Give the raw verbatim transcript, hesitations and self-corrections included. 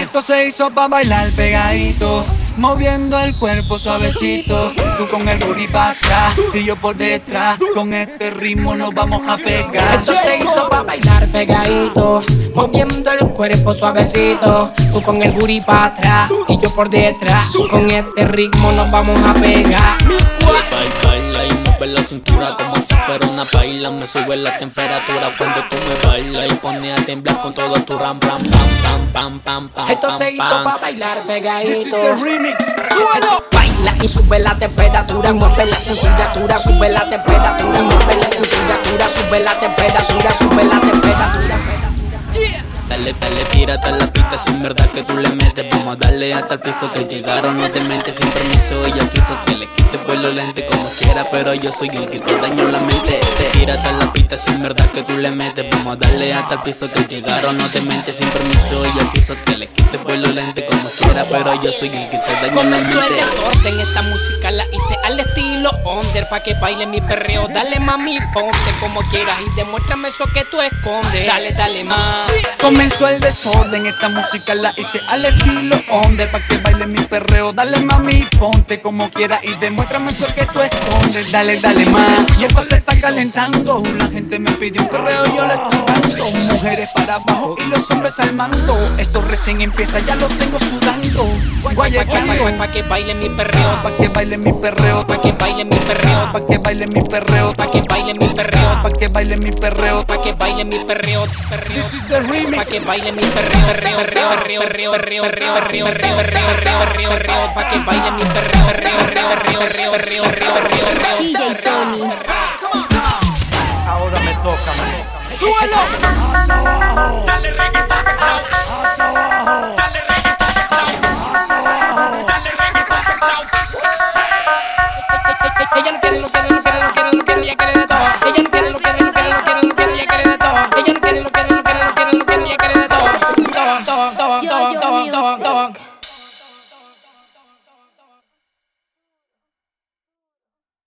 Esto se hizo pa' bailar pegadito, moviendo el cuerpo suavecito. Tú con el booty pa' atrás y yo por detrás. Con este ritmo nos vamos a pegar. Esto se hizo pa' bailar pegadito, moviendo el cuerpo suavecito. Tú con el booty pa' atrás y yo por detrás. Con este ritmo nos vamos a pegar. Baila, baila y mueve la cintura como si fuera una baila. Me sube la temperatura cuando tú me bailas y pone a temblar con todo tu ram, ram, pam, pam, pam, pam, pam. Esto se hizo pa' bailar pegadito. This is the remix. Baila y sube la temperatura, mueve la cintura, sube la temperatura, mueve la cintura, sube la temperatura, sube la temperatura. Dale, dale, tírate a la pista sin verdad que tú le metes. Vamos a darle hasta el piso que llegaron, no te mentes sin permiso. Ella quiso que le quite vuelo lente como quiera, pero yo soy el que te daño la mente. Tírate a la pista sin verdad que tú le metes. Vamos a darle hasta el piso que llegaron, no te mentes sin permiso. Ella quiso que le quite vuelo lente como quiera, pero yo soy el que te daño la mente. Comenzó el desorden, esta música la hice al estilo under, pa' que baile mi perreo. Dale mami, ponte como quieras y demuéstrame eso que tú escondes. Dale, dale más. Comenzó el desorden, esta música la hice al estilo under, pa' que baile mi perreo. Dale mami, ponte como quieras y demuéstrame eso que tú escondes. Dale, dale más. Y esto se está calentando, la gente me pidió un perreo, yo le estoy dando. Mujeres para abajo y los hombres al mando. Esto recién empieza, ya lo tengo sudando. Guayacando, Pa', pa, pa' que baile mi perreo, pa' que baile mi perreo, pa' que baile mi perreo, pa' que baile mi perreo, pa' que baile mi perreo, pa' que baile mi perreo, pa' que baile mi perreo, perreo. This is the remix. Pa' que baile mi perreo, perreo, perreo, perreo, perreo, perreo, perreo, perreo, perreo, perreo, perreo, perreo, perreo, pa' que baile mi perreo, perreo, perreo, perreo, perreo, perreo, perreo, perreo, perreo. D J Tony. Ahora me toca, me ¡Súbelo! Dale reggaetón pesado. Dale reggaetón pesado. Dale reggaetón pesado. Ella no quiere, no quiere, no quiere.